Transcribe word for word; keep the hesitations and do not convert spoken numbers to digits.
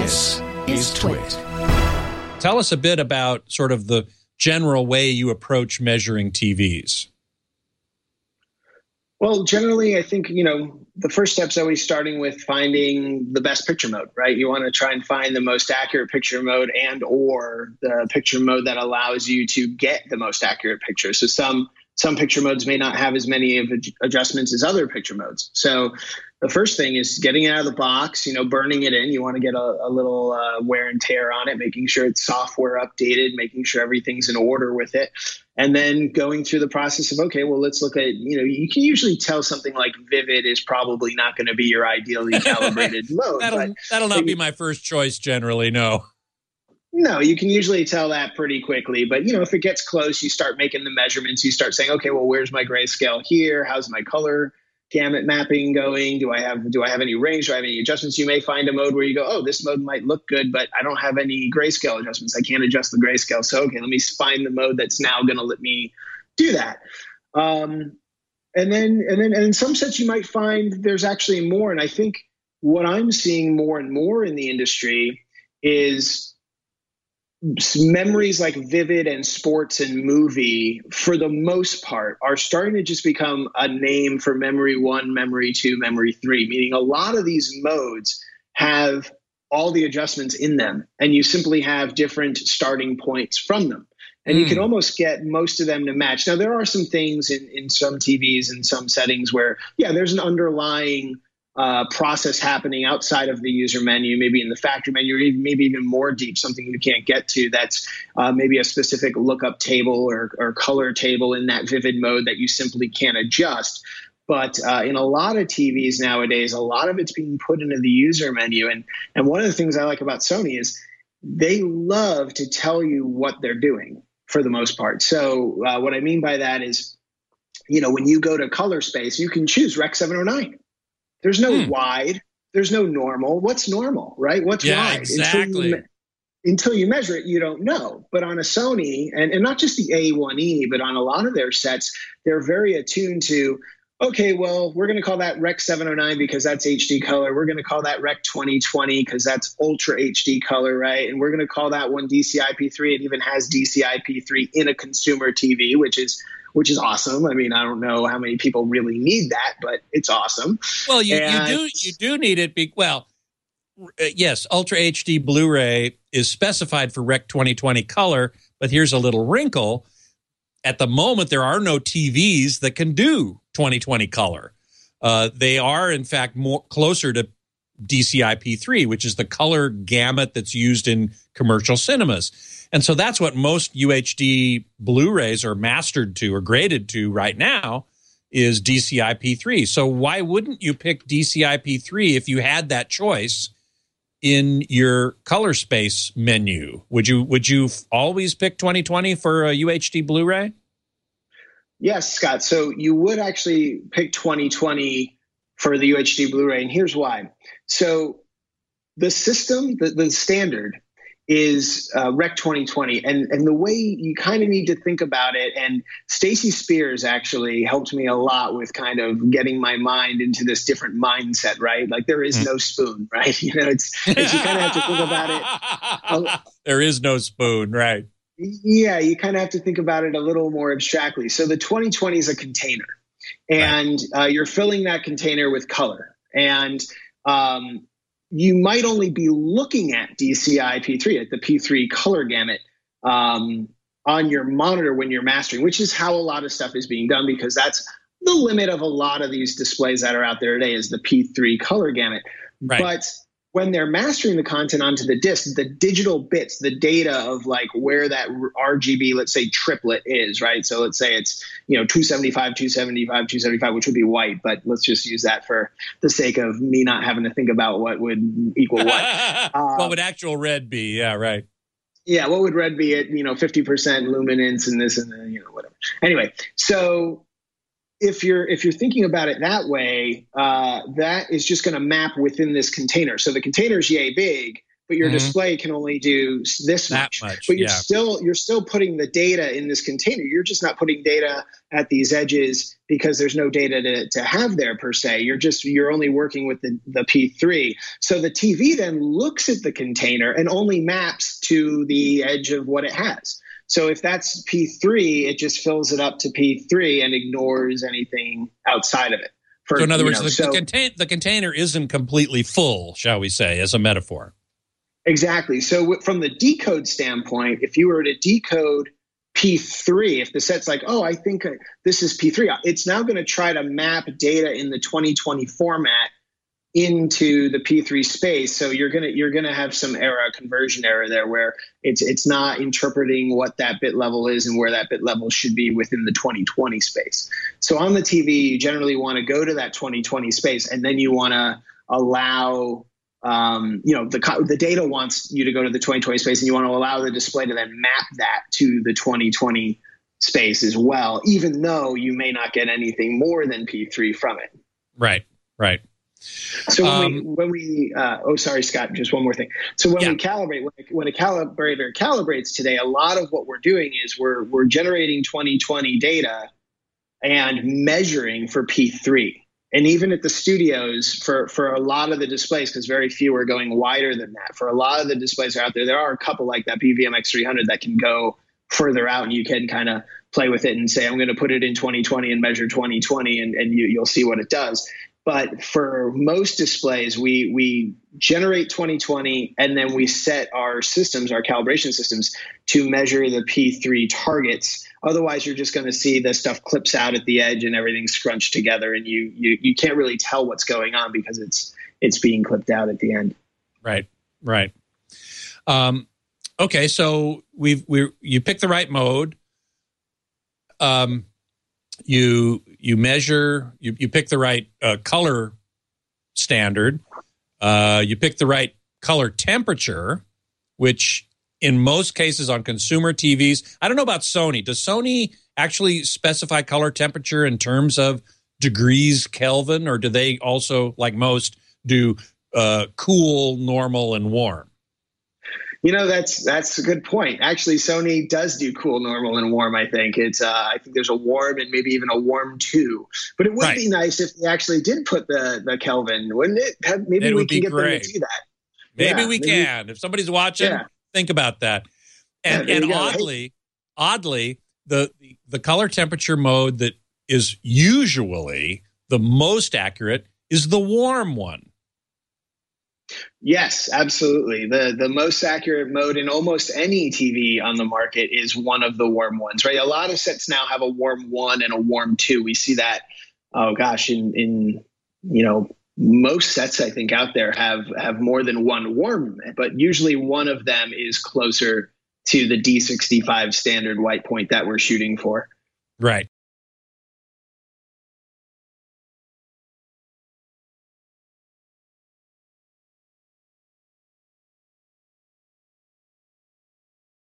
This is Twit. Tell us a bit about sort of the general way you approach measuring T Vs. Well, generally, I think, you know, the first step's always starting with finding the best picture mode, right? You want to try and find the most accurate picture mode and or the picture mode that allows you to get the most accurate picture. So some some picture modes may not have as many of adjustments as other picture modes. So the first thing is getting it out of the box, you know, burning it in. You want to get a, a little uh, wear and tear on it, making sure it's software updated, making sure everything's in order with it. And then going through the process of, okay, well, let's look at, you know, you can usually tell something like Vivid is probably not going to be your ideally calibrated mode. That'll, but that'll not be my first choice generally, no. No, you can usually tell that pretty quickly. But, you know, if it gets close, you start making the measurements. You start saying, okay, well, where's my grayscale here? How's my color gamut mapping going? Do I have do I have any range? Do I have any adjustments? You may find a mode where you go, oh, this mode might look good, but I don't have any grayscale adjustments. I can't adjust the grayscale. So, okay, let me find the mode that's now going to let me do that. Um, and then and then and in some sets you might find there's actually more. And I think what I'm seeing more and more in the industry is memories like Vivid and sports and movie, for the most part, are starting to just become a name for memory one, memory two, memory three, meaning a lot of these modes have all the adjustments in them, and you simply have different starting points from them. And mm. you can almost get most of them to match. Now, there are some things in, in some T Vs and some settings where, yeah, there's an underlying Uh, process happening outside of the user menu, maybe in the factory menu, or even, maybe even more deep, something you can't get to. That's uh, maybe a specific lookup table or, or color table in that Vivid mode that you simply can't adjust. But uh, in a lot of T Vs nowadays, a lot of it's being put into the user menu. And, and one of the things I like about Sony is they love to tell you what they're doing for the most part. So uh, what I mean by that is, you know, when you go to color space, you can choose Rec seven oh nine. There's no hmm. wide. There's no normal. What's normal, right? What's yeah, wide? Exactly. Until you, until you measure it, you don't know. But on a Sony, and, and not just the A one E, but on a lot of their sets, they're very attuned to, okay, well, we're going to call that Rec seven oh nine because that's H D color. We're going to call that Rec twenty twenty because that's Ultra H D color, right? And we're going to call that one D C I P three. It even has D C I P three in a consumer T V, which is which is awesome. I mean, I don't know how many people really need that, but it's awesome. Well, you, and, you do you do need it. Be, well, uh, yes, Ultra H D Blu-ray is specified for Rec twenty twenty color, but here's a little wrinkle. At the moment, there are no T Vs that can do twenty twenty color. Uh, they are, in fact, more closer to D C I P three, which is the color gamut that's used in commercial cinemas. And so that's what most U H D Blu-rays are mastered to or graded to right now is D C I P three. So why wouldn't you pick D C I P three if you had that choice in your color space menu? Would you would you always pick twenty twenty for a U H D Blu-ray? Yes, Scott. So you would actually pick twenty twenty for the U H D Blu-ray, and here's why. So the system, the, the standard is uh, Rec twenty twenty, and and the way you kind of need to think about it, and Stacy Spears actually helped me a lot with kind of getting my mind into this different mindset, right? Like there is no spoon, right? You know, it's, it's you kind of have to think about it. There is no spoon, right? Yeah, you kind of have to think about it a little more abstractly. So the twenty twenty is a container, and right. uh, you're filling that container with color, and um, you might only be looking at D C I P three, at the P three color gamut um, on your monitor when you're mastering, which is how a lot of stuff is being done, because that's the limit of a lot of these displays that are out there today is the P three color gamut. Right. But when they're mastering the content onto the disc, the digital bits, the data of like where that R G B, let's say triplet is, right? So let's say it's, you know, two seventy-five, two seventy-five, two seventy-five, which would be white, but let's just use that for the sake of me not having to think about what would equal what. uh, what would actual red be? Yeah, right. Yeah, what would red be at, you know, fifty percent luminance and this and then, you know, whatever. Anyway, so if you're if you're thinking about it that way, uh, that is just going to map within this container. So the container is yay big, but your Mhm. display can only do s- this That much. much, But you're yeah. still you're still putting the data in this container. You're just not putting data at these edges because there's no data to, to have there per se. You're just you're only working with the, the P three. So the T V then looks at the container and only maps to the edge of what it has. So if that's P three, it just fills it up to P three and ignores anything outside of it. For, So in other you words, know, the, so- the, contain, the container isn't completely full, shall we say, as a metaphor. Exactly. So w- from the decode standpoint, if you were to decode P three, if the set's like, oh, I think uh, this is P three, it's now going to try to map data in the twenty twenty format into the P three space. So you're gonna you're gonna have some error, conversion error there, where it's it's not interpreting what that bit level is and where that bit level should be within the twenty twenty space. So on the T V, you generally want to go to that twenty twenty space, and then you want to allow um, you know the the data wants you to go to the twenty twenty space, and you want to allow the display to then map that to the twenty twenty space as well, even though you may not get anything more than P three from it. Right, right. So when Um, we, when we uh, oh, sorry, Scott, just one more thing. So when Yeah. we calibrate, when a, when a calibrator calibrates today, a lot of what we're doing is we're we're generating twenty twenty data and measuring for P three. And even at the studios, for, for a lot of the displays, because very few are going wider than that, for a lot of the displays that are out there, there are a couple like that B V M X three hundred that can go further out, and you can kind of play with it and say, I'm going to put it in twenty twenty and measure twenty twenty, and, and you, you'll see what it does. But for most displays, we we generate twenty twenty, and then we set our systems, our calibration systems, to measure the P three targets. Otherwise, you're just going to see the stuff clips out at the edge and everything's scrunched together, and you you you can't really tell what's going on because it's it's being clipped out at the end. Right, right. Um, okay, so we've we you pick the right mode. Um, you you measure. You you pick the right uh, color standard. Uh, you pick the right color temperature, which in most cases on consumer T Vs, I don't know about Sony. Does Sony actually specify color temperature in terms of degrees Kelvin, or do they also, like most, do uh, cool, normal, and warm? You know, that's that's a good point. Actually, Sony does do cool, normal, and warm. I think it's. Uh, I think there's a warm and maybe even a warm two. But it would Right. be nice if they actually did put the the Kelvin, wouldn't it? Have- Maybe It we would can be get great. them to do that. Maybe Yeah, we maybe- can. If somebody's watching, Yeah. think about that. And Yeah, there and you go. Hey. oddly, oddly, the the color temperature mode that is usually the most accurate is the warm one. Yes, absolutely. The the most accurate mode in almost any T V on the market is one of the warm ones, right? A lot of sets now have a warm one and a warm two. We see that, oh gosh, in in you know most sets I think out there have have more than one warm, but usually one of them is closer to the D sixty-five standard white point that we're shooting for. Right,